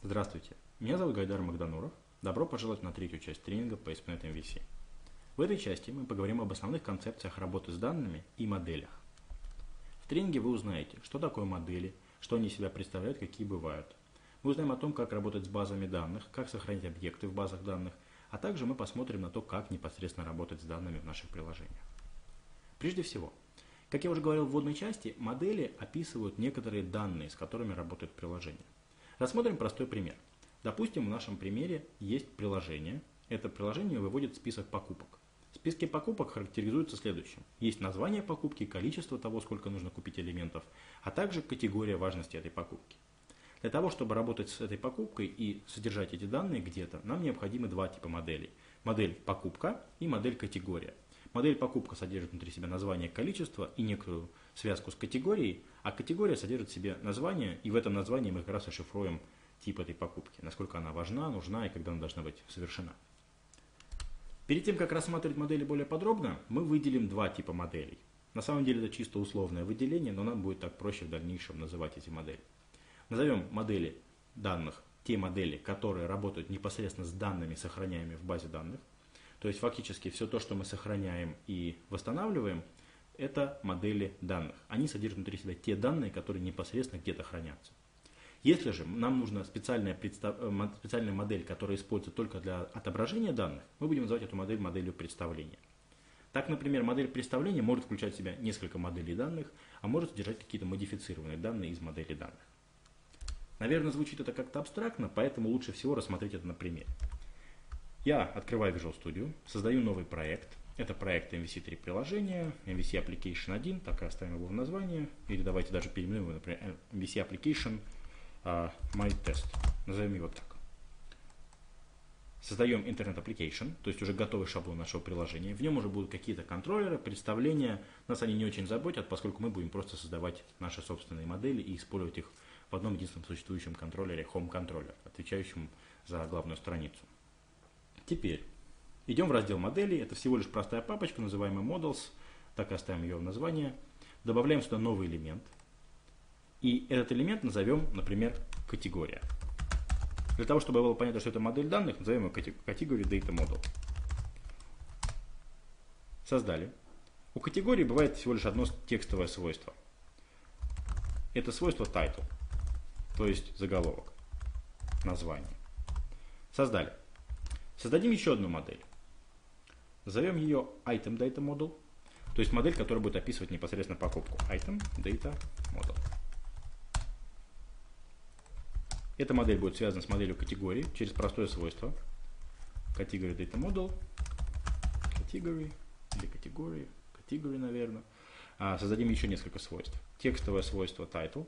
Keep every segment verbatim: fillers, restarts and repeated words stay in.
Здравствуйте, меня зовут Гайдар Магдануров. Добро пожаловать на третью часть тренинга по эс пи нет эм ви си. В этой части мы поговорим об основных концепциях работы с данными и моделях. В тренинге вы узнаете, что такое модели, что они из себя представляют, какие бывают. Мы узнаем о том, как работать с базами данных, как сохранить объекты в базах данных, а также мы посмотрим на то, как непосредственно работать с данными в наших приложениях. Прежде всего, как я уже говорил в вводной части, модели описывают некоторые данные, с которыми работает приложение. Рассмотрим простой пример. Допустим, в нашем примере есть приложение. Это приложение выводит список покупок. Списки покупок характеризуются следующим. Есть название покупки, количество того, сколько нужно купить элементов, а также категория важности этой покупки. Для того, чтобы работать с этой покупкой и содержать эти данные где-то, нам необходимы два типа моделей. Модель покупка и модель категория. Модель покупка содержит внутри себя название количества и некоторую связку с категорией, а категория содержит в себе название, и в этом названии мы как раз расшифруем тип этой покупки, насколько она важна, нужна и когда она должна быть совершена. Перед тем, как рассматривать модели более подробно, мы выделим два типа моделей. На самом деле это чисто условное выделение, но нам будет так проще в дальнейшем называть эти модели. Назовем модели данных те модели, которые работают непосредственно с данными, сохраняемыми в базе данных. То есть фактически все то, что мы сохраняем и восстанавливаем, это модели данных. Они содержат внутри себя те данные, которые непосредственно где-то хранятся. Если же нам нужна специальная, представ... специальная модель, которая используется только для отображения данных, мы будем называть эту модель моделью представления. Так, например, модель представления может включать в себя несколько моделей данных, а может содержать какие-то модифицированные данные из моделей данных. Наверное, звучит это как-то абстрактно, поэтому лучше всего рассмотреть это на примере. Я открываю Visual Studio, создаю новый проект. Это проект эм ви си три приложения, эм ви си Application один, так и оставим его в названии. Или давайте даже переименуем его, например, эм ви си Application uh, My Test. Назовем его так. Создаем Internet Application, то есть уже готовый шаблон нашего приложения. В нем уже будут какие-то контроллеры, представления. Нас они не очень заботят, поскольку мы будем просто создавать наши собственные модели и использовать их в одном единственном существующем контроллере, Home Controller, отвечающем за главную страницу. Теперь идем в раздел моделей. Это всего лишь простая папочка, называемая Models. Так и оставим ее в названии. Добавляем сюда новый элемент. И этот элемент назовем, например, категория. Для того, чтобы было понятно, что это модель данных, назовем ее Category Data Model. Создали. У категории бывает всего лишь одно текстовое свойство. Это свойство title, то есть заголовок, название. Создали. Создадим еще одну модель. Назовем ее Item Data Model, то есть модель, которая будет описывать непосредственно покупку. Item Data Model. Эта модель будет связана с моделью категории через простое свойство. Category Data Model. Category или категории. Category, наверное. А, создадим еще несколько свойств. Текстовое свойство Title.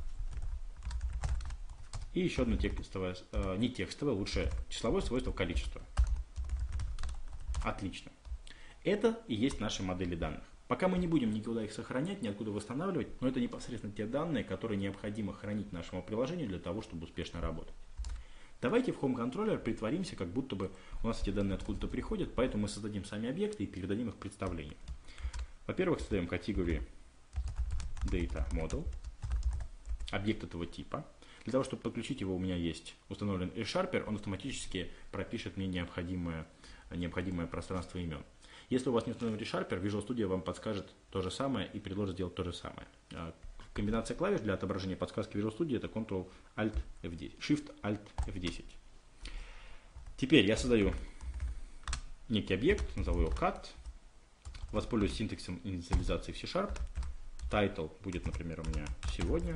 И еще одно текстовое, э, не текстовое, лучше числовое свойство количества. Отлично. Это и есть наши модели данных. Пока мы не будем никуда их сохранять, никуда восстанавливать, но это непосредственно те данные, которые необходимо хранить нашему приложению для того, чтобы успешно работать. Давайте в Home Controller притворимся, как будто бы у нас эти данные откуда-то приходят, поэтому мы создадим сами объекты и передадим их представлению. Во-первых, создаем Category Data Model, объект этого типа. Для того, чтобы подключить его, у меня есть установлен ReSharper, он автоматически пропишет мне необходимое, необходимое пространство имен. Если у вас не установлен ReSharper, Visual Studio вам подскажет то же самое и предложит сделать то же самое. Комбинация клавиш для отображения подсказки Visual Studio это Ctrl-Alt-эф десять, Shift-Alt-эф десять. Теперь я создаю некий объект, назову его cat, воспользуюсь синтаксом инициализации в C-Sharp. Title будет, например, у меня сегодня.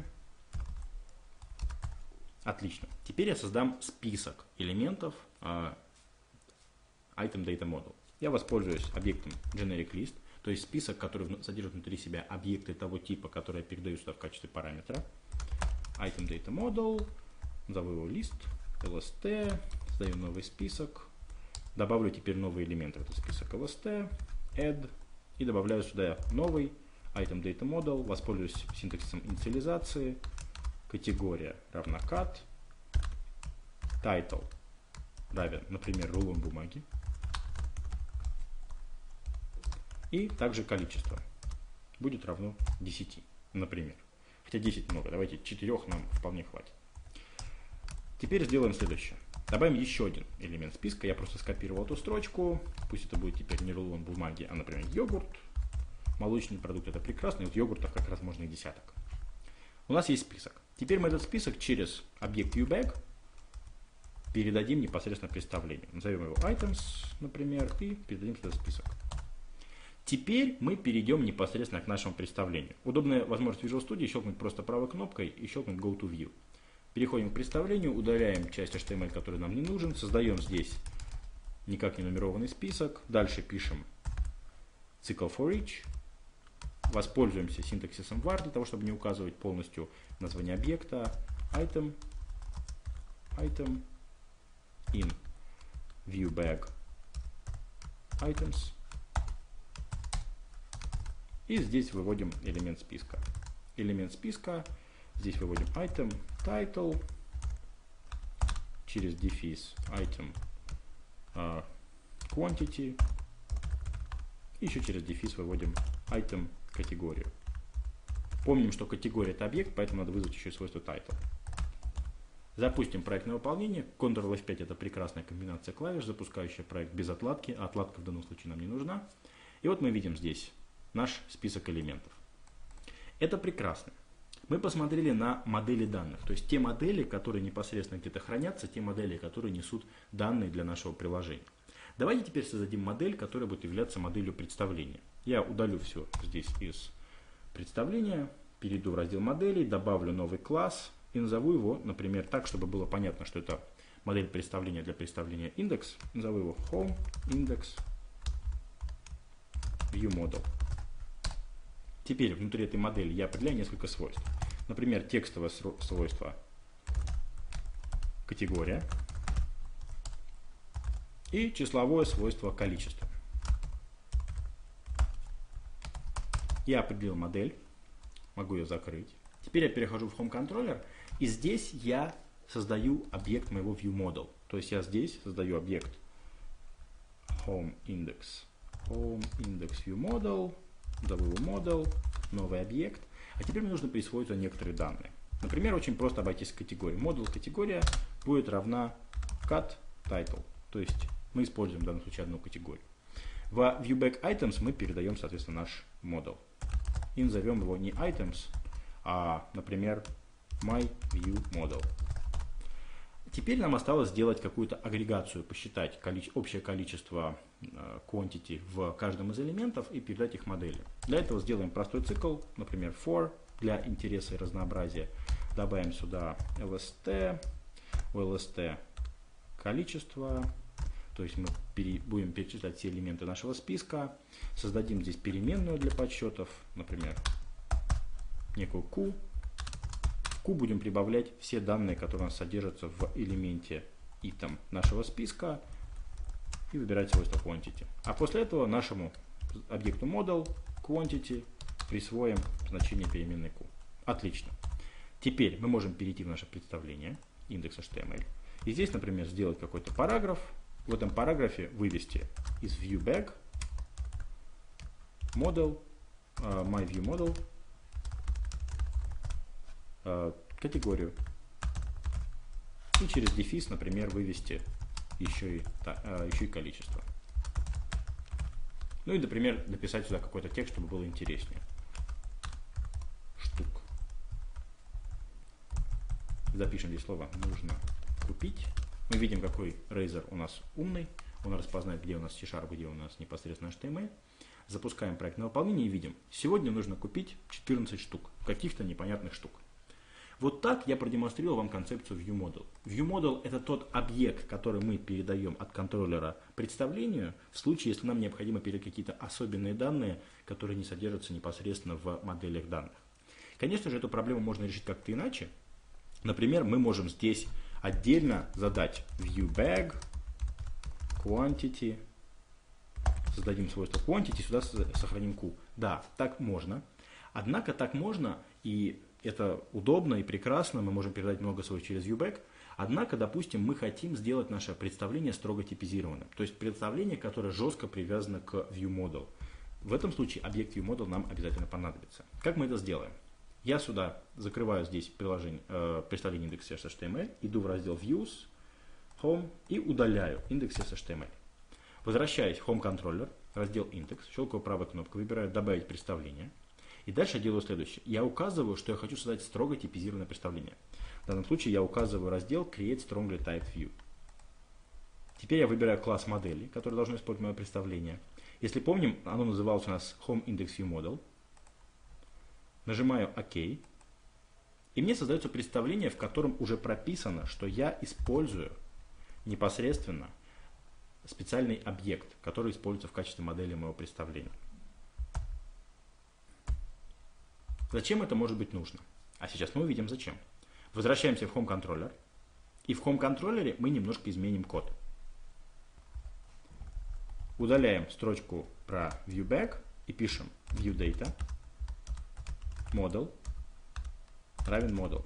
Отлично. Теперь я создам список элементов uh, Item Data Model. Я воспользуюсь объектом GenericList, то есть список, который содержит внутри себя объекты того типа, которые я передаю сюда в качестве параметра. Item Data Model, назову его list, lst, создаю новый список, добавлю теперь новые элементы в этот список lst, add и добавляю сюда новый Item Data Model, воспользуюсь синтаксисом инициализации. Категория равна cat, title равен, например, рулон бумаги, и также количество будет равно десяти, например. Хотя десять много, давайте четыре нам вполне хватит. Теперь сделаем следующее. Добавим еще один элемент списка. Я просто скопировал эту строчку. Пусть это будет теперь не рулон бумаги, а, например, йогурт. Молочный продукт — это прекрасно. И вот йогуртов как раз можно и десяток. У нас есть список. Теперь мы этот список через объект viewBag передадим непосредственно представлению. Назовем его items, например, и передадим сюда список. Теперь мы перейдем непосредственно к нашему представлению. Удобная возможность Visual Studio — щелкнуть просто правой кнопкой и щелкнуть Go to View. Переходим к представлению, удаляем часть эйч ти эм эль, который нам не нужен, создаем здесь никак не нумерованный список, дальше пишем цикл for each, воспользуемся синтаксисом var для того, чтобы не указывать полностью название объекта, item, item, in viewBag items, и здесь выводим элемент списка. Элемент списка, здесь выводим item, title, через дефис item, uh, quantity, и еще через дефис выводим item категорию. Помним, что категория — это объект, поэтому надо вызвать еще свойство title. Запустим проект на выполнение. контрол эф пять — это прекрасная комбинация клавиш, запускающая проект без отладки. Отладка в данном случае нам не нужна. И вот мы видим здесь наш список элементов. Это прекрасно. Мы посмотрели на модели данных, то есть те модели, которые непосредственно где-то хранятся, те модели, которые несут данные для нашего приложения. Давайте теперь создадим модель, которая будет являться моделью представления. Я удалю все здесь из представления, перейду в раздел моделей, добавлю новый класс и назову его, например, так, чтобы было понятно, что это модель представления для представления индекс. Назову его Home Index View Model. Теперь внутри этой модели я определяю несколько свойств. Например, текстовое свойство категория и числовое свойство количество. Я определил модель, могу ее закрыть. Теперь я перехожу в Home Controller, и здесь я создаю объект моего ViewModel. То есть я здесь создаю объект Home Index, Home Index ViewModel, назову его Model, новый объект. А теперь мне нужно присвоить некоторые данные. Например, очень просто обойтись категорией. Model категория будет равна cat title. То есть мы используем в данном случае одну категорию. В viewBag items мы передаем, соответственно, наш model. И назовем его не items, а, например, myViewModel. Теперь нам осталось сделать какую-то агрегацию, посчитать количе- общее количество э, quantity в каждом из элементов и передать их модели. Для этого сделаем простой цикл, например, for, для интереса и разнообразия. Добавим сюда lst, у lst количество, то есть мы пере, будем перечислять все элементы нашего списка. Создадим здесь переменную для подсчетов, например, некую q. В Q будем прибавлять все данные, которые у нас содержатся в элементе item нашего списка, и выбирать свойство quantity. А после этого нашему объекту model quantity присвоим значение переменной q. Отлично. Теперь мы можем перейти в наше представление индекс эйч ти эм эль. И здесь, например, сделать какой-то параграф. В этом параграфе вывести из viewBag model, uh, myViewModel, категорию. И через дефис, например, вывести еще и, та, еще и количество. Ну и, например, написать сюда какой-то текст, чтобы было интереснее. Штук. Запишем здесь слово «нужно купить». Мы видим, какой Razer у нас умный. Он распознает, где у нас C-Sharp, где у нас непосредственно эйч ти эм эль. Запускаем проект на выполнение и видим, сегодня нужно купить четырнадцать штук, каких-то непонятных штук. Вот так я продемонстрировал вам концепцию ViewModel. ViewModel — это тот объект, который мы передаем от контроллера представлению, в случае, если нам необходимо передать какие-то особенные данные, которые не содержатся непосредственно в моделях данных. Конечно же, эту проблему можно решить как-то иначе. Например, мы можем здесь отдельно задать viewBag quantity, создадим свойство quantity, сюда сохраним q. Да, так можно. Однако так можно, и это удобно и прекрасно, мы можем передать много свойств через viewBag. Однако, допустим, мы хотим сделать наше представление строго типизированным. То есть представление, которое жестко привязано к ViewModel. В этом случае объект ViewModel нам обязательно понадобится. Как мы это сделаем? Я сюда закрываю здесь приложение, э, представление индекса эйч ти эм эль, иду в раздел Views, Home и удаляю индекс эйч ти эм эль. Возвращаюсь в Home Controller, раздел индекс, щелкаю правой кнопкой, выбираю добавить представление. И дальше я делаю следующее. Я указываю, что я хочу создать строго типизированное представление. В данном случае я указываю раздел Create Strongly Typed View. Теперь я выбираю класс модели, который должен использовать мое представление. Если помним, оно называлось у нас Home Index View Model. Нажимаю ОК. И мне создается представление, в котором уже прописано, что я использую непосредственно специальный объект, который используется в качестве модели моего представления. Зачем это может быть нужно? А сейчас мы увидим зачем. Возвращаемся в Home Controller. И в Home Controller мы немножко изменим код. Удаляем строчку про ViewBack и пишем ViewData Model равен Model.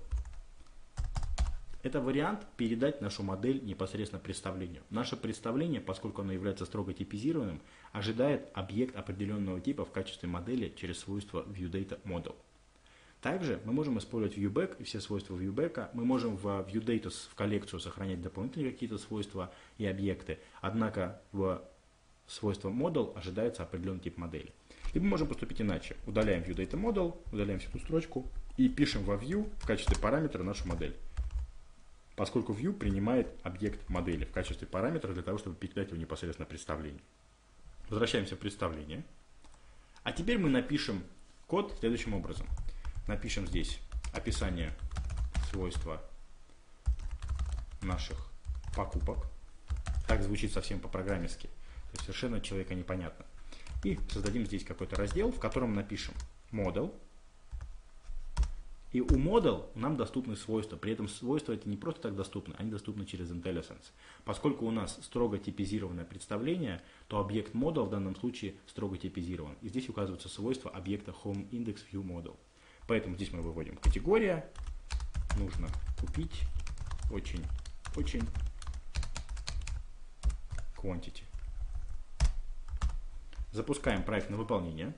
Это вариант передать нашу модель непосредственно представлению. Наше представление, поскольку оно является строго типизированным, ожидает объект определенного типа в качестве модели через свойство ViewData Model. Также мы можем использовать ViewBack и все свойства ViewBack. Мы можем в ViewData в коллекцию сохранять дополнительные какие-то свойства и объекты. Однако в свойство Model ожидается определенный тип модели. Либо мы можем поступить иначе. Удаляем ViewData Model, удаляем всю эту строчку и пишем во View в качестве параметра нашу модель. Поскольку View принимает объект модели в качестве параметра для того, чтобы передать его непосредственно представление. Возвращаемся в представление. А теперь мы напишем код следующим образом. Напишем здесь описание свойства наших покупок. Так звучит совсем по-программерски. То есть совершенно человека непонятно. И создадим здесь какой-то раздел, в котором напишем Model. И у Model нам доступны свойства. При этом свойства эти не просто так доступны, они доступны через IntelliSense. Поскольку у нас строго типизированное представление, то объект Model в данном случае строго типизирован. И здесь указываются свойства объекта HomeIndexViewModel. Поэтому здесь мы выводим категория. Нужно купить очень, очень quantity. Запускаем проект на выполнение.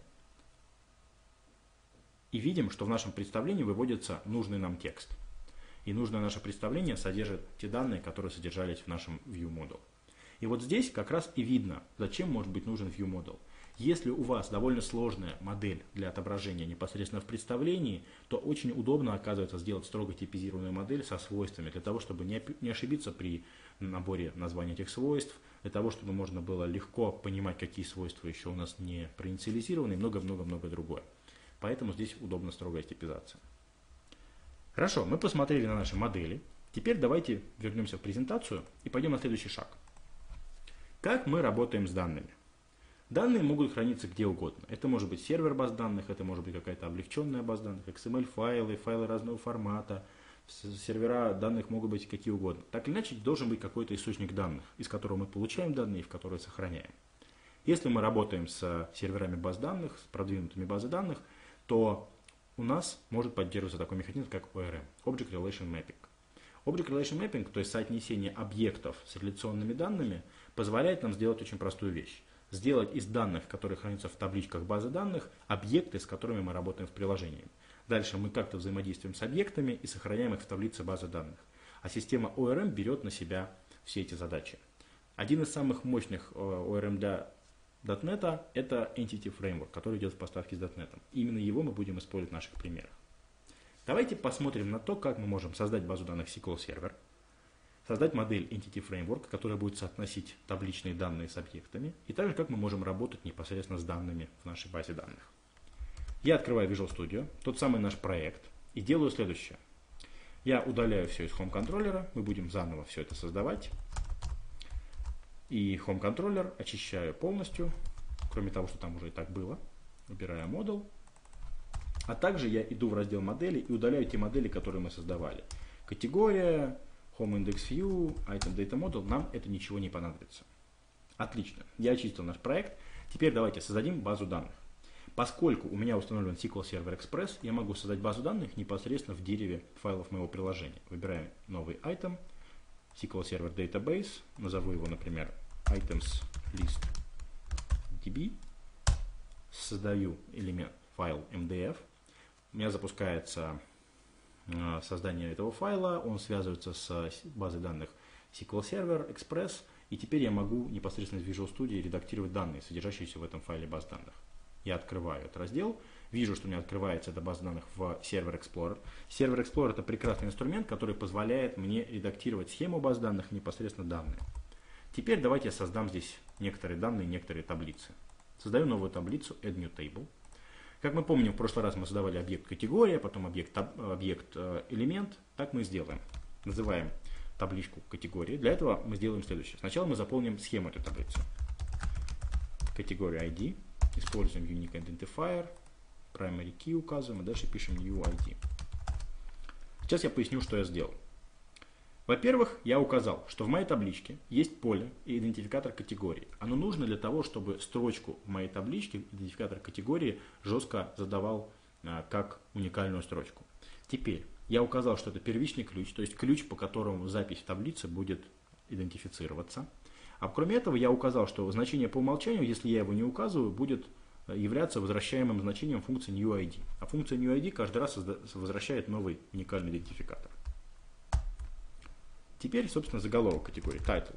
И видим, что в нашем представлении выводится нужный нам текст. И нужное наше представление содержит те данные, которые содержались в нашем ViewModel. И вот здесь как раз и видно, зачем может быть нужен ViewModel. Если у вас довольно сложная модель для отображения непосредственно в представлении, то очень удобно, оказывается, сделать строго типизированную модель со свойствами, для того, чтобы не ошибиться при наборе названий этих свойств, для того, чтобы можно было легко понимать, какие свойства еще у нас не проинициализированы, и много-много-много другое. Поэтому здесь удобна строгая типизация. Хорошо, мы посмотрели на наши модели. Теперь давайте вернемся в презентацию и пойдем на следующий шаг. Как мы работаем с данными? Данные могут храниться где угодно. Это может быть сервер баз данных, это может быть какая-то облегченная база данных, икс эм эль-файлы, файлы разного формата. Сервера данных могут быть какие угодно. Так или иначе, должен быть какой-то источник данных, из которого мы получаем данные и в которые сохраняем. Если мы работаем с серверами баз данных, с продвинутыми базами данных, то у нас может поддерживаться такой механизм, как о эр эм – Object Relation Mapping. Object Relation Mapping, то есть соотнесение объектов с реляционными данными, позволяет нам сделать очень простую вещь. Сделать из данных, которые хранятся в табличках базы данных, объекты, с которыми мы работаем в приложении. Дальше мы как-то взаимодействуем с объектами и сохраняем их в таблице базы данных. А система о эр эм берет на себя все эти задачи. Один из самых мощных о эр эм для .дот нет это Entity Framework, который идет в поставке с .дот нет. Именно его мы будем использовать в наших примерах. Давайте посмотрим на то, как мы можем создать базу данных эс ку эль Server, создать модель Entity Framework, которая будет соотносить табличные данные с объектами, и также как мы можем работать непосредственно с данными в нашей базе данных. Я открываю Visual Studio, тот самый наш проект, и делаю следующее. Я удаляю все из Home контроллера, мы будем заново все это создавать. И Home контроллер очищаю полностью, кроме того, что там уже и так было. Убираю Model. А также я иду в раздел модели и удаляю те модели, которые мы создавали. Категория, Home Index View, Item Data Model, нам это ничего не понадобится. Отлично, я очистил наш проект. Теперь давайте создадим базу данных. Поскольку у меня установлен эс ку эль Server Express, я могу создать базу данных непосредственно в дереве файлов моего приложения. Выбираем новый item, эс ку эль Server Database, назову его, например, items list ди би, создаю элемент файл эм ди эф, у меня запускается создание этого файла, он связывается с базой данных эс ку эль Server, Express, и теперь я могу непосредственно из Visual Studio редактировать данные, содержащиеся в этом файле баз данных. Я открываю этот раздел, вижу, что у меня открывается эта база данных в Server Explorer. Server Explorer — это прекрасный инструмент, который позволяет мне редактировать схему баз данных, непосредственно данные. Теперь давайте я создам здесь некоторые данные, некоторые таблицы. Создаю новую таблицу Add New Table. Как мы помним, в прошлый раз мы создавали объект категория, потом объект, объект элемент. Так мы сделаем. Называем табличку категории. Для этого мы сделаем следующее. Сначала мы заполним схему этой таблицы. Категория ай ди. Используем Unique Identifier. Primary Key указываем, и дальше пишем New ай ди. Сейчас я поясню, что я сделал. Во-первых, я указал, что в моей табличке есть поле и идентификатор категории. Оно нужно для того, чтобы строчку в моей табличке, идентификатор категории, жестко задавал а, как уникальную строчку. Теперь я указал, что это первичный ключ, то есть ключ, по которому запись в таблице будет идентифицироваться. А кроме этого я указал, что значение по умолчанию, если я его не указываю, будет являться возвращаемым значением функции New ай ди. А функция New ай ди каждый раз возвращает новый уникальный идентификатор. Теперь, собственно, заголовок категории, title.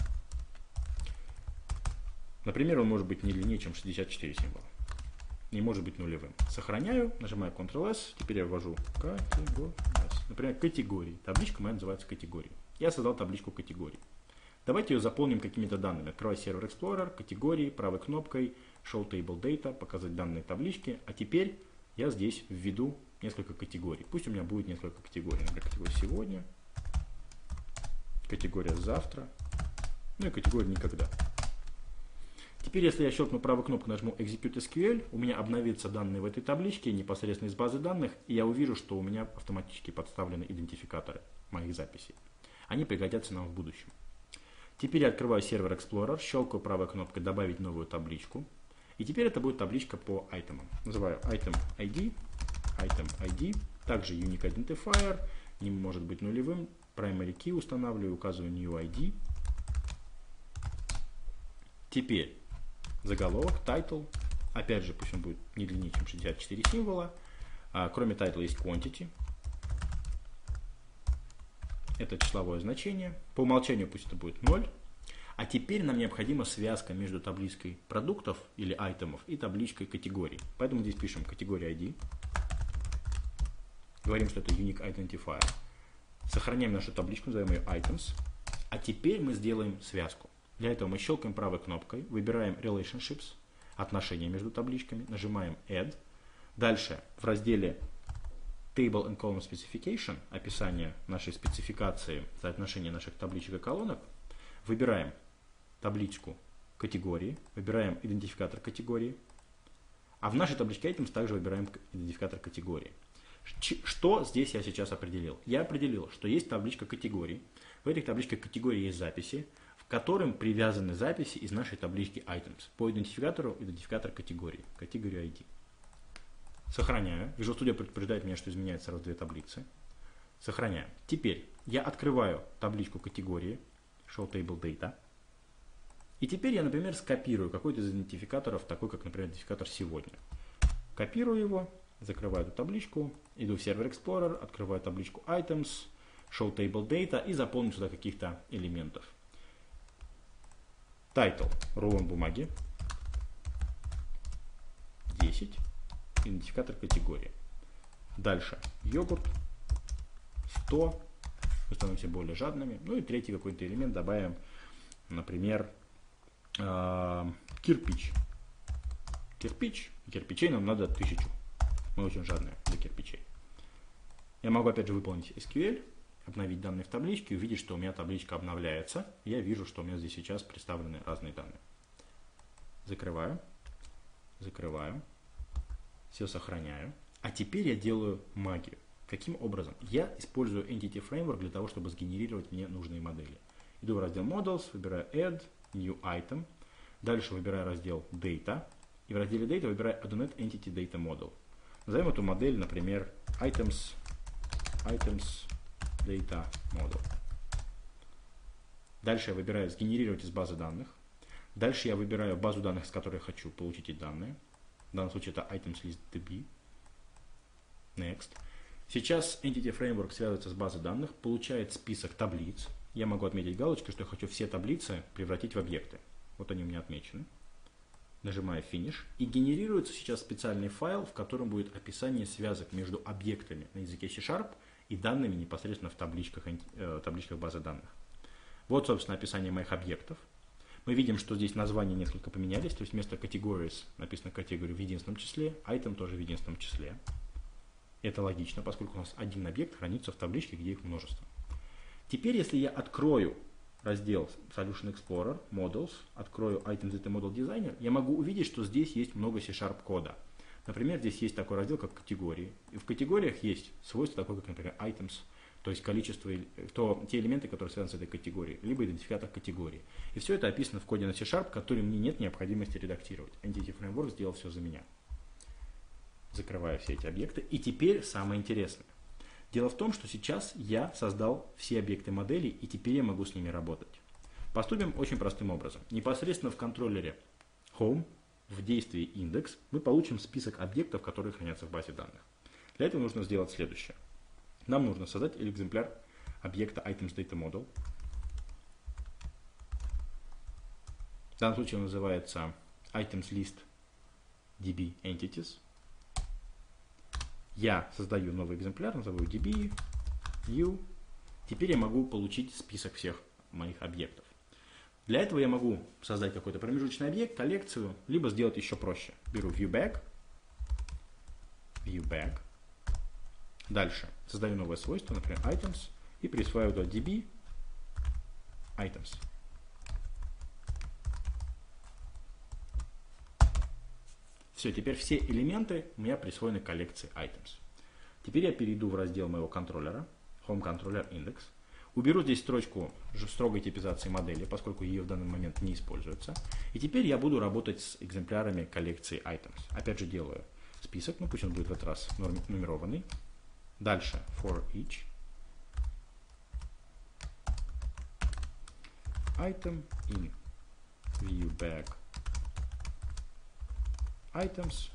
Например, он может быть не длиннее, чем шестьдесят четыре символа. Не может быть нулевым. Сохраняю, нажимаю контрол эс, теперь я ввожу категории. Например, категории. Табличка моя называется категории. Я создал табличку категорий. Давайте ее заполним какими-то данными. Открываю Server Explorer, категории, правой кнопкой, Show Table Data, показать данные таблички. А теперь я здесь введу несколько категорий. Пусть у меня будет несколько категорий. Например, категория сегодня, категория завтра, ну и категория никогда. Теперь, если я щелкну правой кнопкой, нажму Execute эс кью эль, у меня обновятся данные в этой табличке непосредственно из базы данных, и я увижу, что у меня автоматически подставлены идентификаторы моих записей. Они пригодятся нам в будущем. Теперь я открываю Server Explorer, щелкаю правой кнопкой «Добавить новую табличку». И теперь это будет табличка по айтемам. Называю item ай ди, item ай ди, также Unique Identifier, не может быть нулевым. Primary Key устанавливаю, указываю New ай ди. Теперь заголовок, title. Опять же, пусть он будет не длиннее, чем шестьдесят четыре символа. А, кроме title есть quantity. Это числовое значение. По умолчанию пусть это будет ноль. А теперь нам необходима связка между табличкой продуктов или айтемов и табличкой категорий. Поэтому здесь пишем категория ай ди. Говорим, что это Unique Identifier. Сохраняем нашу табличку, назовем ее items. А теперь мы сделаем связку. Для этого мы щелкаем правой кнопкой, выбираем Relationships, отношения между табличками, нажимаем Add. Дальше в разделе Table and Column Specification, описание нашей спецификации, соотношение наших табличек и колонок, выбираем табличку категории, выбираем идентификатор категории, а в нашей табличке Items также выбираем идентификатор категории. Что здесь я сейчас определил? Я определил, что есть табличка категорий. В этой табличке категории есть записи, в которым привязаны записи из нашей таблички Items по идентификатору идентификатор категории, категория ай ди. Сохраняю. Visual Studio предупреждает меня, что изменяются сразу две таблицы. Сохраняю. Теперь я открываю табличку категории, Show Table Data. И теперь я, например, скопирую какой-то из идентификаторов, такой как, например, идентификатор сегодня. Копирую его. Закрываю эту табличку, иду в Server Explorer, открываю табличку Items, Show Table Data и заполню сюда каких-то элементов. Title, рулон бумаги, десять, идентификатор категории. Дальше йогурт, сто, мы становимся более жадными. Ну и третий какой-то элемент добавим, например, э, кирпич. Кирпич, кирпичей нам надо тысячу. Мы очень жадные для кирпичей. Я могу опять же выполнить эс кью эль, обновить данные в табличке, увидеть, что у меня табличка обновляется. Я вижу, что у меня здесь сейчас представлены разные данные. Закрываю. Закрываю. Все сохраняю. А теперь я делаю магию. Каким образом? Я использую Entity Framework для того, чтобы сгенерировать мне нужные модели. Иду в раздел Models, выбираю Add, New Item. Дальше выбираю раздел Data. И в разделе Data выбираю Add Entity Data Model. Назовем эту модель, например, Items, Items Data Model. Дальше я выбираю сгенерировать из базы данных. Дальше я выбираю базу данных, с которой я хочу получить эти данные. В данном случае это Items List ди би. Next. Сейчас Entity Framework связывается с базой данных, получает список таблиц. Я могу отметить галочкой, что я хочу все таблицы превратить в объекты. Вот они у меня отмечены. Нажимаю Finish. И генерируется сейчас специальный файл, в котором будет описание связок между объектами на языке C-Sharp и данными непосредственно в табличках, э, табличках базы данных. Вот, собственно, описание моих объектов. Мы видим, что здесь названия несколько поменялись, то есть вместо categories написано category в единственном числе, item тоже в единственном числе. Это логично, поскольку у нас один объект хранится в табличке, где их множество. Теперь, если я открою раздел Solution Explorer, Models, открою Items Data Model Designer, я могу увидеть, что здесь есть много C-Sharp кода. Например, здесь есть такой раздел, как категории. И в категориях есть свойство такое, как, например, items, то есть количество, то, те элементы, которые связаны с этой категорией, либо идентификатор категории. И все это описано в коде на C-Sharp, который мне нет необходимости редактировать. Entity Framework сделал все за меня. Закрываю все эти объекты. И теперь самое интересное. Дело в том, что сейчас я создал все объекты модели, и теперь я могу с ними работать. Поступим очень простым образом. Непосредственно в контроллере Home, в действии Index, мы получим список объектов, которые хранятся в базе данных. Для этого нужно сделать следующее. Нам нужно создать экземпляр объекта Items Data Model. В данном случае он называется Items List ди би Entities. Я создаю новый экземпляр, назову ди би, View. Теперь я могу получить список всех моих объектов. Для этого я могу создать какой-то промежуточный объект, коллекцию, либо сделать еще проще. Беру ViewBag, ViewBag. Дальше создаю новое свойство, например, Items, и присваиваю туда ди би Items. Все, теперь все элементы у меня присвоены коллекции Items. Теперь я перейду в раздел моего контроллера, Home Controller Index. Уберу здесь строчку строгой типизации модели, поскольку ее в данный момент не используется. И теперь я буду работать с экземплярами коллекции Items. Опять же делаю список, ну пусть он будет в этот раз нумерованный. Дальше for each. Item in ViewBag Items.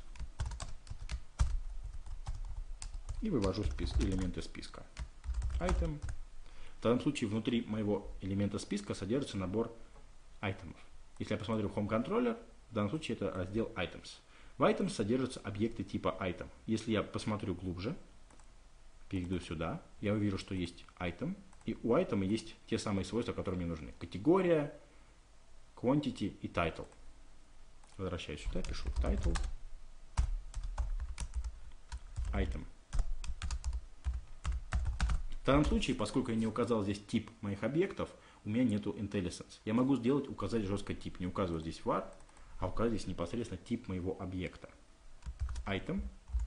И вывожу спис элементы списка. Item. В данном случае внутри моего элемента списка содержится набор айтемов. Если я посмотрю Home Controller, в данном случае это раздел Items. В Items содержатся объекты типа Item. Если я посмотрю глубже, перейду сюда, я увижу, что есть Item. И у Item есть те самые свойства, которые мне нужны. Категория, Quantity и Title. Возвращаюсь сюда, пишу Title. Item. В данном случае, поскольку я не указал здесь тип моих объектов, у меня нету IntelliSense. Я могу сделать, указать жестко тип. Не указываю здесь var, а указать здесь непосредственно тип моего объекта. Item.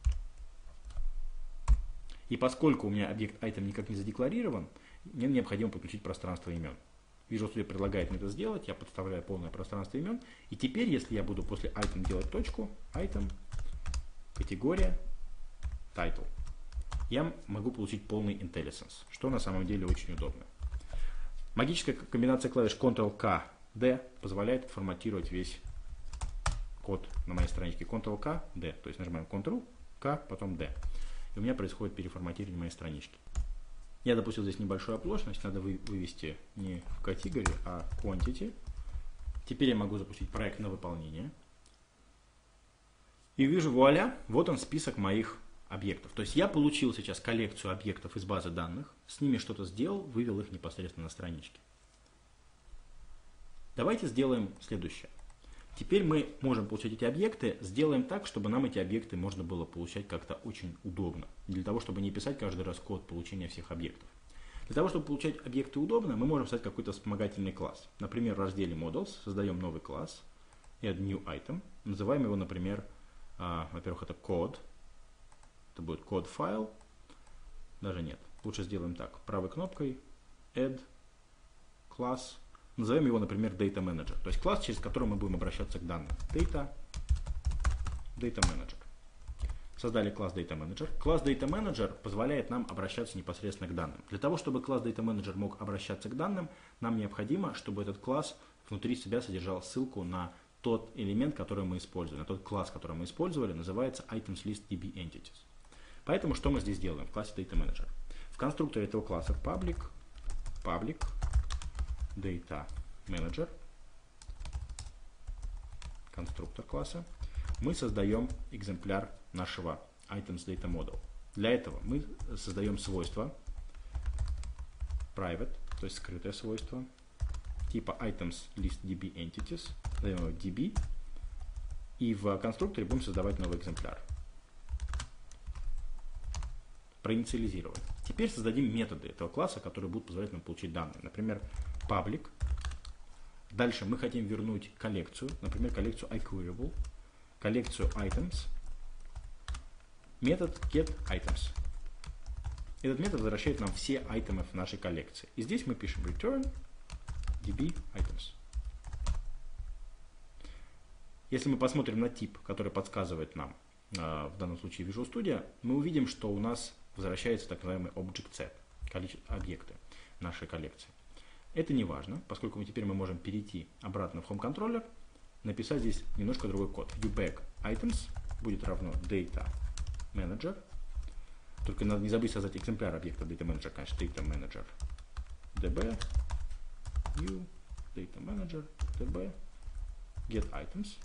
И поскольку у меня объект item никак не задекларирован, мне необходимо подключить пространство имен. Visual Studio предлагает мне это сделать, я подставляю полное пространство имен. И теперь, если я буду после item делать точку, item, категория, title, я могу получить полный IntelliSense, что на самом деле очень удобно. Магическая комбинация клавиш контрол-К, D позволяет форматировать весь код на моей страничке. контрол-К, D, то есть нажимаем контрол-К, потом D. И у меня происходит переформатирование моей странички. Я допустил здесь небольшую оплошность, надо вывести не в category, а quantity. Теперь я могу запустить проект на выполнение. И вижу, вуаля, вот он список моих объектов. То есть я получил сейчас коллекцию объектов из базы данных, с ними что-то сделал, вывел их непосредственно на страничке. Давайте сделаем следующее. Теперь мы можем получать эти объекты, сделаем так, чтобы нам эти объекты можно было получать как-то очень удобно. Для того, чтобы не писать каждый раз код получения всех объектов. Для того, чтобы получать объекты удобно, мы можем создать какой-то вспомогательный класс. Например, в разделе Models создаем новый класс, add new item, называем его, например, а, во-первых, это code, это будет code file, даже нет, лучше сделаем так, правой кнопкой, add class. Назовем его, например, Data Manager, то есть класс, через который мы будем обращаться к данным. Data, Data Manager. Создали класс Data Manager. Класс Data Manager позволяет нам обращаться непосредственно к данным. Для того, чтобы класс Data Manager мог обращаться к данным, нам необходимо, чтобы этот класс внутри себя содержал ссылку на тот элемент, который мы используем, на тот класс, который мы использовали, называется Items List ди би Entities. Поэтому что мы здесь делаем в классе DataManager? В конструкторе этого класса public, public DataManager, конструктор класса, мы создаем экземпляр нашего items data model. Для этого мы создаем свойство private, то есть скрытое свойство, типа items list db entities, db, и в конструкторе будем создавать новый экземпляр. Проинициализировать. Теперь создадим методы этого класса, которые будут позволять нам получить данные. Например, public. Дальше мы хотим вернуть коллекцию, например, коллекцию iQueryable, коллекцию items, метод getItems. Этот метод возвращает нам все айтемы в нашей коллекции. И здесь мы пишем return dbItems. Если мы посмотрим на тип, который подсказывает нам, э, в данном случае Visual Studio, мы увидим, что у нас возвращается так называемый object set, количество объекты нашей коллекции. Это не важно, поскольку мы теперь мы можем перейти обратно в Home Controller, написать здесь немножко другой код. ViewBackItems будет равно Data Manager. Только надо не забыть создать экземпляр объекта Data Manager, конечно, Data Manager db view Data Manager db getItems.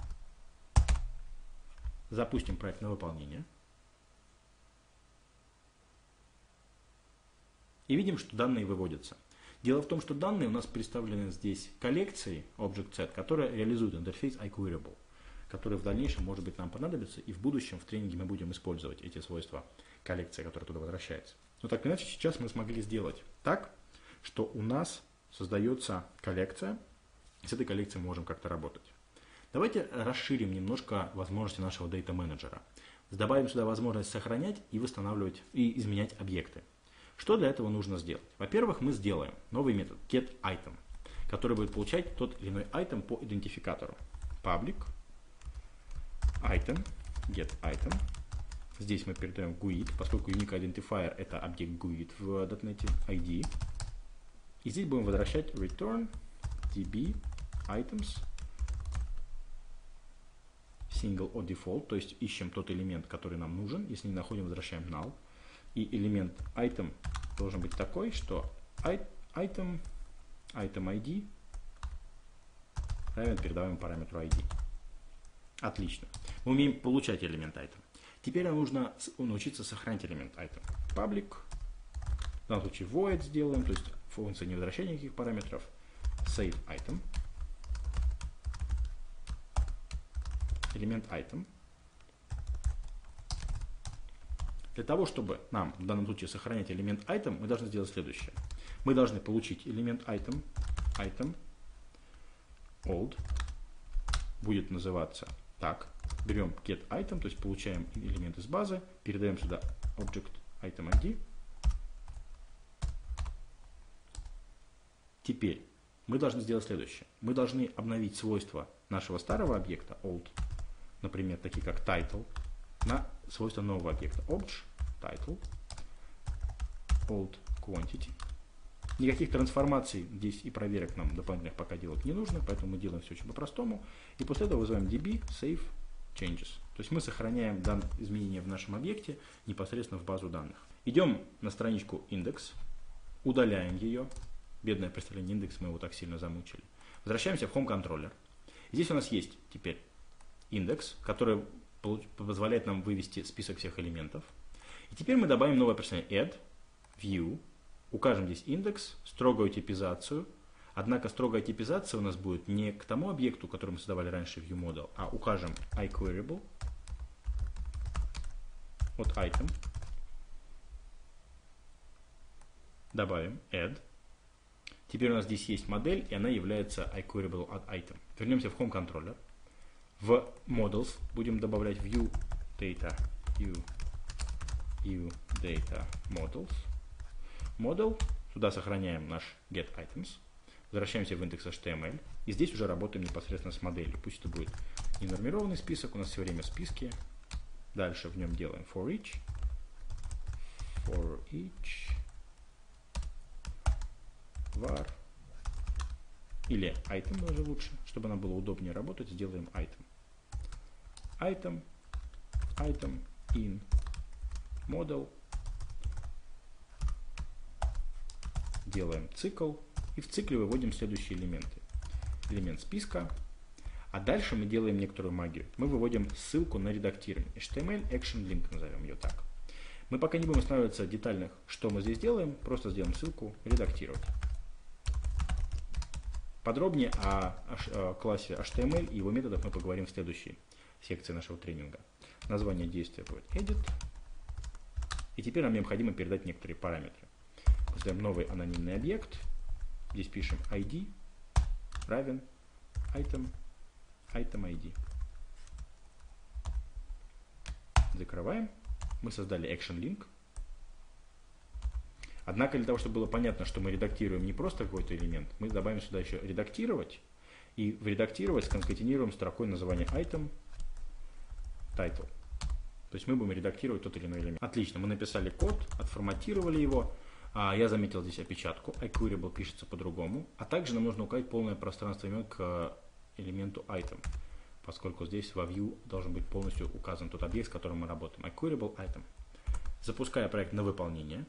Запустим проект на выполнение. И видим, что данные выводятся. Дело в том, что данные у нас представлены здесь коллекцией Object-Set, которая реализует интерфейс iQueryable, который в дальнейшем, может быть, нам понадобится, и в будущем в тренинге мы будем использовать эти свойства коллекции, которая туда возвращается. Но так или иначе, сейчас мы смогли сделать так, что у нас создается коллекция, и с этой коллекцией мы можем как-то работать. Давайте расширим немножко возможности нашего Data Manager. Добавим сюда возможность сохранять и восстанавливать и изменять объекты. Что для этого нужно сделать? Во-первых, мы сделаем новый метод getItem, который будет получать тот или иной item по идентификатору. Public item getItem. Здесь мы передаем GUID, поскольку Unique Identifier это объект GUID в .дот нет ай ди. И здесь будем возвращать return dbItems single or default, то есть ищем тот элемент, который нам нужен. Если не находим, возвращаем null. И элемент item должен быть такой, что item, item ай ди равен передаваемому параметру ай ди. Отлично. Мы умеем получать элемент item. Теперь нам нужно научиться сохранять элемент item. Public, в данном случае void сделаем, то есть функция невозвращения никаких параметров. Save item. Элемент item. Для того, чтобы нам в данном случае сохранять элемент item, мы должны сделать следующее. Мы должны получить элемент item, item, old, будет называться так. Берем getItem, то есть получаем элемент из базы, передаем сюда object item ай ди. Теперь мы должны сделать следующее. Мы должны обновить свойства нашего старого объекта old, например, такие как title, на свойства нового объекта obj title old quantity. Никаких трансформаций здесь и проверок нам дополнительных пока делать не нужно, поэтому мы делаем все очень по-простому. И после этого вызываем db save changes. То есть мы сохраняем данные изменения в нашем объекте непосредственно в базу данных. Идем на страничку index, удаляем ее. Бедное представление индекс, мы его так сильно замучили. Возвращаемся в Home Controller. Здесь у нас есть теперь индекс, который позволяет нам вывести список всех элементов. И теперь мы добавим новое представление add, view, укажем здесь индекс, строгую типизацию. Однако строгая типизация у нас будет не к тому объекту, который мы создавали раньше ViewModel, а укажем iQueryable от item. Добавим add. Теперь у нас здесь есть модель, и она является iQueryable от item. Вернемся в Home Controller. В Models будем добавлять View Data, View, View Data Models. Model. Сюда сохраняем наш getItems. Возвращаемся в индекс эйч ти эм эль. И здесь уже работаем непосредственно с моделью. Пусть это будет ненормированный список. У нас все время списки. Дальше в нем делаем for each. For each. var. Или item даже лучше. Чтобы нам было удобнее работать, сделаем item. Item. Item in model, делаем цикл и в цикле выводим следующие элементы. Элемент списка, а дальше мы делаем некоторую магию. Мы выводим ссылку на редактирование. эйч ти эм эль Action Link, назовем ее так. Мы пока не будем останавливаться детальных, что мы здесь делаем, просто сделаем ссылку редактировать. Подробнее о, о классе эйч ти эм эль и его методах мы поговорим в следующей секции нашего тренинга. Название действия будет edit. И теперь нам необходимо передать некоторые параметры. Создаем новый анонимный объект. Здесь пишем ай ди равен item, item ай ди. Закрываем. Мы создали Action Link. Однако для того, чтобы было понятно, что мы редактируем не просто какой-то элемент, мы добавим сюда еще редактировать. И в редактировать сконкатинируем строкой названия item title. То есть мы будем редактировать тот или иной элемент. Отлично, мы написали код, отформатировали его. А, я заметил здесь опечатку. iQueryable пишется по-другому. А также нам нужно указать полное пространство имен к элементу item, поскольку здесь во view должен быть полностью указан тот объект, с которым мы работаем. iQueryable item. Запускаю проект на выполнение.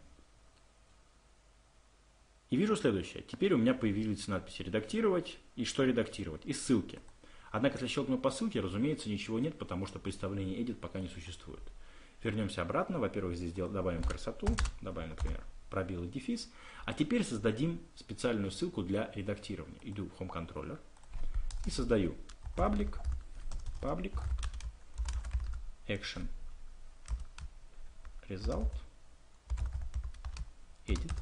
И вижу следующее. Теперь у меня появились надписи «Редактировать» и «Что редактировать?» и ссылки. Однако, если щелкну по ссылке, разумеется, ничего нет, потому что представление edit пока не существует. Вернемся обратно. Во-первых, здесь добавим красоту. Добавим, например, пробел и дефис. А теперь создадим специальную ссылку для редактирования. Иду в Home Controller и создаю public, public, action, result, edit.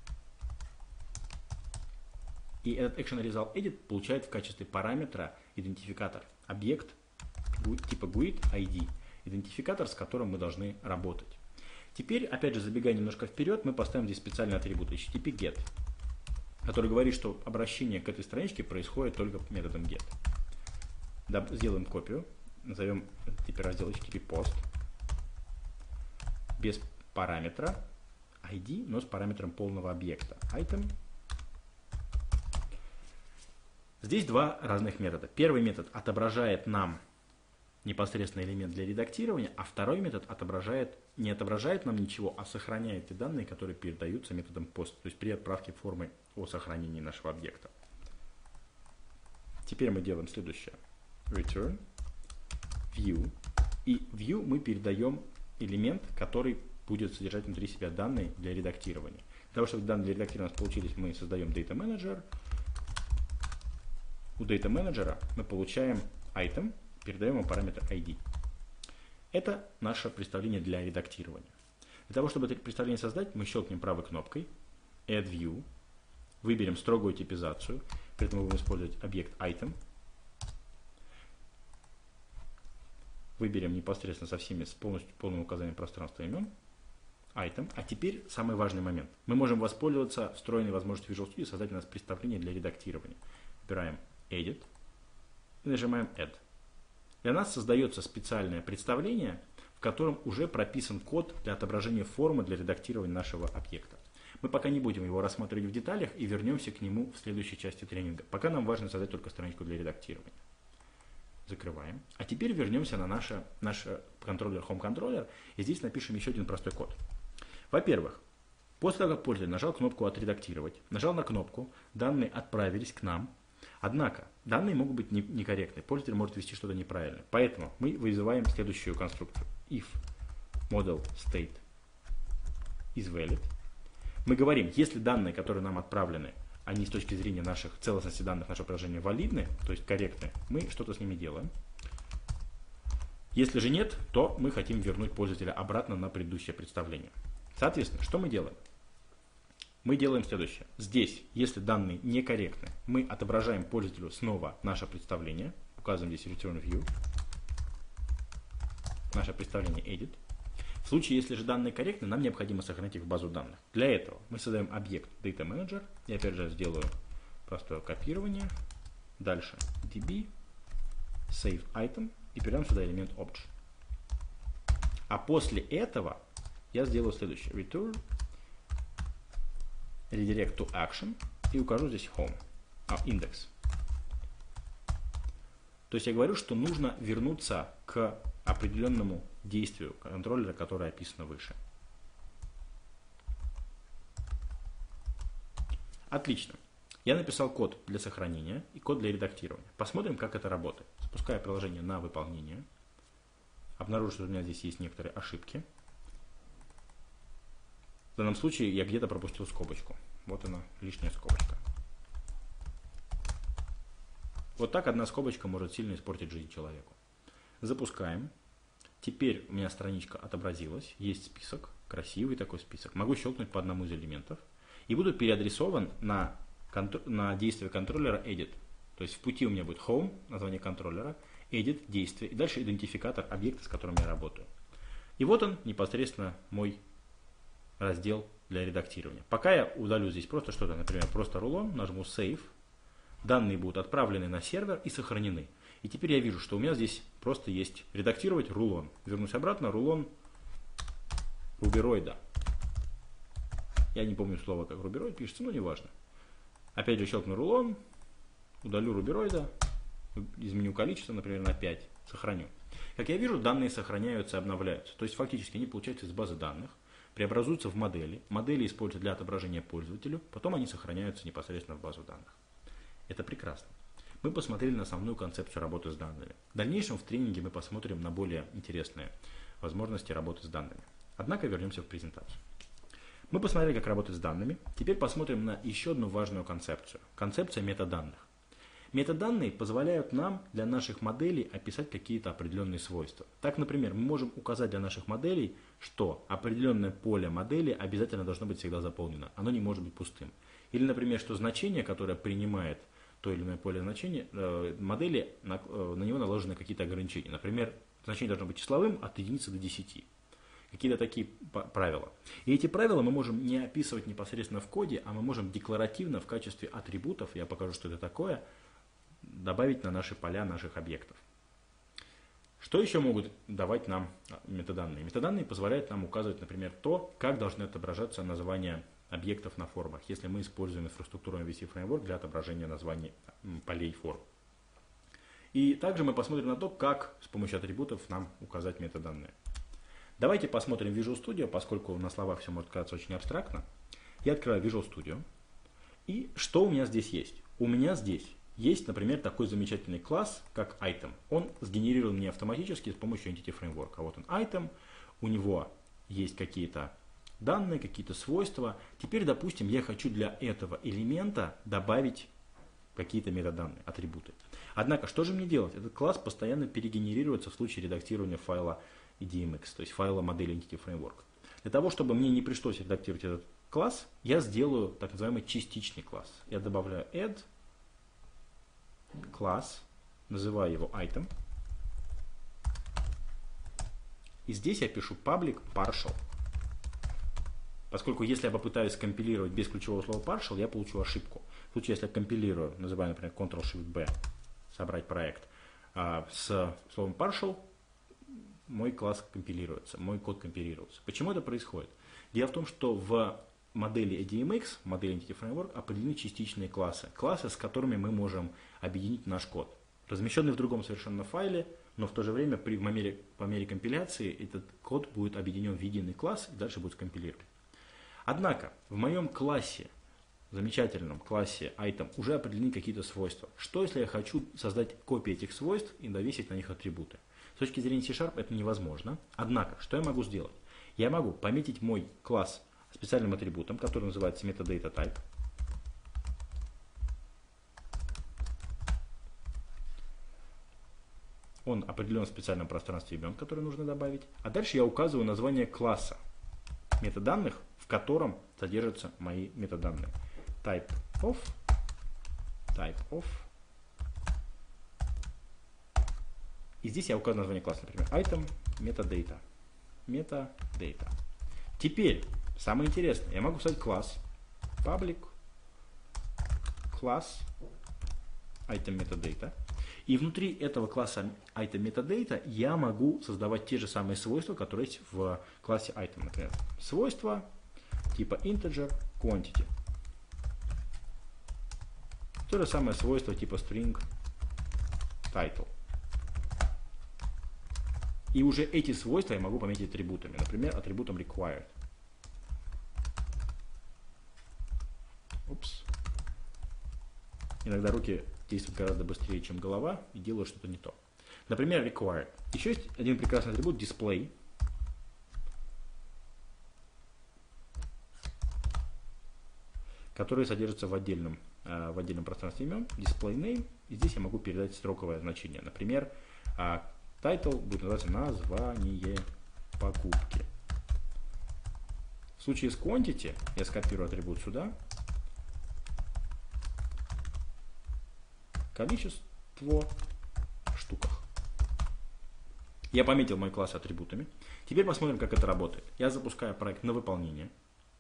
И этот Action Result Edit получает в качестве параметра идентификатор, объект типа GUID ай ди, идентификатор, с которым мы должны работать. Теперь, опять же, забегая немножко вперед, мы поставим здесь специальный атрибут эйч ти ти пи get, который говорит, что обращение к этой страничке происходит только методом get. Сделаем копию, назовем теперь раздел эйч ти ти пи post, без параметра ай ди, но с параметром полного объекта item. Здесь два разных метода. Первый метод отображает нам непосредственно элемент для редактирования, а второй метод отображает, не отображает нам ничего, а сохраняет те данные, которые передаются методом post, то есть при отправке формы о сохранении нашего объекта. Теперь мы делаем следующее. Return, view. И в view мы передаем элемент, который будет содержать внутри себя данные для редактирования. Для того, чтобы данные для редактирования у нас получились, мы создаем Data Manager. У Data Manager мы получаем item, передаем ему параметр ай ди. Это наше представление для редактирования. Для того, чтобы это представление создать, мы щелкнем правой кнопкой Add View, выберем строгую типизацию, при этом мы будем использовать объект item, выберем непосредственно со всеми, с полностью полным указанием пространства имен, item. А теперь самый важный момент. Мы можем воспользоваться встроенной возможностью Visual Studio создать у нас представление для редактирования. Выбираем Edit и нажимаем Add. Для нас создается специальное представление, в котором уже прописан код для отображения формы для редактирования нашего объекта. Мы пока не будем его рассматривать в деталях и вернемся к нему в следующей части тренинга. Пока нам важно создать только страничку для редактирования. Закрываем. А теперь вернемся на наш, наш контроллер Home Controller и здесь напишем еще один простой код. Во-первых, после того, как пользователь нажал кнопку «Отредактировать», нажал на кнопку, данные отправились к нам. Однако, данные могут быть некорректны, пользователь может ввести что-то неправильное. Поэтому мы вызываем следующую конструкцию. If model state is valid. Мы говорим, если данные, которые нам отправлены, они с точки зрения наших целостности данных нашего приложения валидны, то есть корректны, мы что-то с ними делаем. Если же нет, то мы хотим вернуть пользователя обратно на предыдущее представление. Соответственно, что мы делаем? Мы делаем следующее. Здесь, если данные некорректны, мы отображаем пользователю снова наше представление. Указываем здесь Return View. Наше представление Edit. В случае, если же данные корректны, нам необходимо сохранить их в базу данных. Для этого мы создаем объект Data Manager. Я опять же сделаю простое копирование. Дальше ди би, Save Item и передам сюда элемент Obj. А после этого я сделаю следующее. Return Redirect to Action и укажу здесь Home, а, индекс. То есть я говорю, что нужно вернуться к определенному действию контроллера, которое описано выше. Отлично. Я написал код для сохранения и код для редактирования. Посмотрим, как это работает. Запускаю приложение на выполнение. Обнаружу, что у меня здесь есть некоторые ошибки. В данном случае я где-то пропустил скобочку. Вот она, лишняя скобочка. Вот так одна скобочка может сильно испортить жизнь человеку. Запускаем. Теперь у меня страничка отобразилась. Есть список, красивый такой список. Могу щелкнуть по одному из элементов. И буду переадресован на, на действие контроллера edit. То есть в пути у меня будет home, название контроллера, edit, действие. И дальше идентификатор объекта, с которым я работаю. И вот он, непосредственно мой раздел для редактирования. Пока я удалю здесь просто что-то, например, просто рулон, нажму save. Данные будут отправлены на сервер и сохранены. И теперь я вижу, что у меня здесь просто есть редактировать рулон. Вернусь обратно, рулон рубероида. Я не помню слово, как рубероид пишется, но неважно. Опять же щелкну рулон, удалю рубероида, изменю количество, например, на пять, сохраню. Как я вижу, данные сохраняются и обновляются. То есть фактически они получаются из базы данных, преобразуются в модели. Модели используются для отображения пользователю, потом они сохраняются непосредственно в базу данных. Это прекрасно. Мы посмотрели на основную концепцию работы с данными. В дальнейшем в тренинге мы посмотрим на более интересные возможности работы с данными. Однако вернемся в презентацию. Мы посмотрели, как работать с данными. Теперь посмотрим на еще одну важную концепцию. Концепция метаданных. Метаданные позволяют нам для наших моделей описать какие-то определенные свойства. Так, например, мы можем указать для наших моделей, что определенное поле модели обязательно должно быть всегда заполнено. Оно не может быть пустым. Или, например, что значение, которое принимает то или иное поле значения, э, модели, на, э, на него наложены какие-то ограничения. Например, значение должно быть числовым от единицы до десяти. Какие-то такие правила. И эти правила мы можем не описывать непосредственно в коде, а мы можем декларативно в качестве атрибутов, я покажу, что это такое, добавить на наши поля наших объектов. Что еще могут давать нам метаданные? Метаданные позволяют нам указывать, например, то, как должны отображаться названия объектов на формах, если мы используем инфраструктуру эм ви си Framework для отображения названий полей форм. И также мы посмотрим на то, как с помощью атрибутов нам указать метаданные. Давайте посмотрим Visual Studio, поскольку на словах все может казаться очень абстрактно. Я открываю Visual Studio. И что у меня здесь есть? У меня здесь есть, например, такой замечательный класс, как Item. Он сгенерирован мне автоматически с помощью Entity Framework. А вот он Item, у него есть какие-то данные, какие-то свойства. Теперь, допустим, я хочу для этого элемента добавить какие-то метаданные, атрибуты. Однако, что же мне делать? Этот класс постоянно перегенерируется в случае редактирования файла и ди эм экс, то есть файла модели Entity Framework. Для того, чтобы мне не пришлось редактировать этот класс, я сделаю так называемый частичный класс. Я добавляю add класс, называю его item. И здесь я пишу public partial. Поскольку если я попытаюсь компилировать без ключевого слова partial, я получу ошибку. В случае, если я компилирую, называю, например, контрол шифт бэ, собрать проект, а, с словом partial, мой класс компилируется, мой код компилируется. Почему это происходит? Дело в том, что в модели эй ди эм экс, модели Entity Framework, определены частичные классы. Классы, с которыми мы можем объединить наш код. Размещенный в другом совершенно файле, но в то же время при, по, мере, по мере компиляции этот код будет объединен в единый класс и дальше будет скомпилирован. Однако в моем классе, замечательном классе item, уже определены какие-то свойства. Что если я хочу создать копии этих свойств и навесить на них атрибуты? С точки зрения C-Sharp это невозможно. Однако, что я могу сделать? Я могу пометить мой класс специальным атрибутом, который называется metadataType. Он определен в специальном пространстве имен, которое нужно добавить. А дальше я указываю название класса метаданных, в котором содержатся мои метаданные. Type of, type of. И здесь я указываю название класса, например, item metadata. Metadata. Теперь, самое интересное, я могу создать класс public класс item metadata. И внутри этого класса item metadata я могу создавать те же самые свойства, которые есть в классе item. Например, свойства типа integer quantity. То же самое свойство типа string title. И уже эти свойства я могу пометить атрибутами. Например, атрибутом required. Упс. иногда руки действуют гораздо быстрее, чем голова, и делают что-то не то. Например, required. Еще есть один прекрасный атрибут display, который содержится в отдельном, в отдельном пространстве имен, display name, и здесь я могу передать строковое значение. Например, title будет называться название покупки. В случае с quantity я скопирую атрибут сюда. Количество в штуках. Я пометил мой класс атрибутами. Теперь посмотрим, как это работает. Я запускаю проект на выполнение.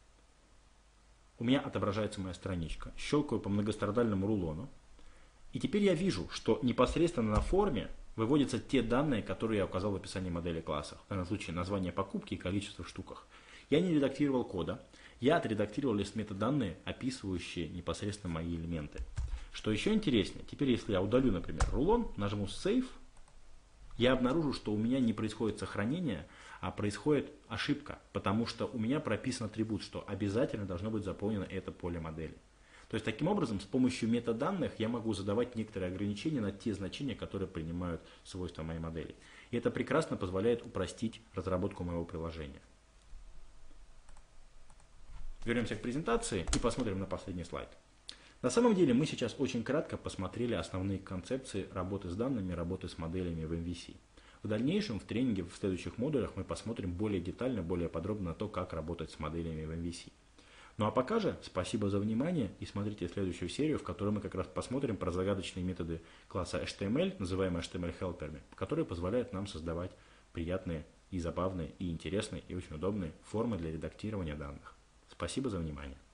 У меня отображается моя страничка. Щелкаю по многострадальному рулону. И теперь я вижу, что непосредственно на форме выводятся те данные, которые я указал в описании модели класса. В данном случае название покупки и количество в штуках. Я не редактировал кода. Я отредактировал лишь метаданные, описывающие непосредственно мои элементы. Что еще интереснее, теперь если я удалю, например, рулон, нажму Save, я обнаружу, что у меня не происходит сохранение, а происходит ошибка, потому что у меня прописан атрибут, что обязательно должно быть заполнено это поле модели. То есть таким образом с помощью метаданных я могу задавать некоторые ограничения на те значения, которые принимают свойства моей модели. И это прекрасно позволяет упростить разработку моего приложения. Вернемся к презентации и посмотрим на последний слайд. На самом деле мы сейчас очень кратко посмотрели основные концепции работы с данными, работы с моделями в эм ви си. В дальнейшем в тренинге в следующих модулях мы посмотрим более детально, более подробно на то, как работать с моделями в эм ви си. Ну а пока же спасибо за внимание и смотрите следующую серию, в которой мы как раз посмотрим про загадочные методы класса эйч ти эм эль, называемые эйч ти эм эль-хелперами, которые позволяют нам создавать приятные и забавные, и интересные, и очень удобные формы для редактирования данных. Спасибо за внимание.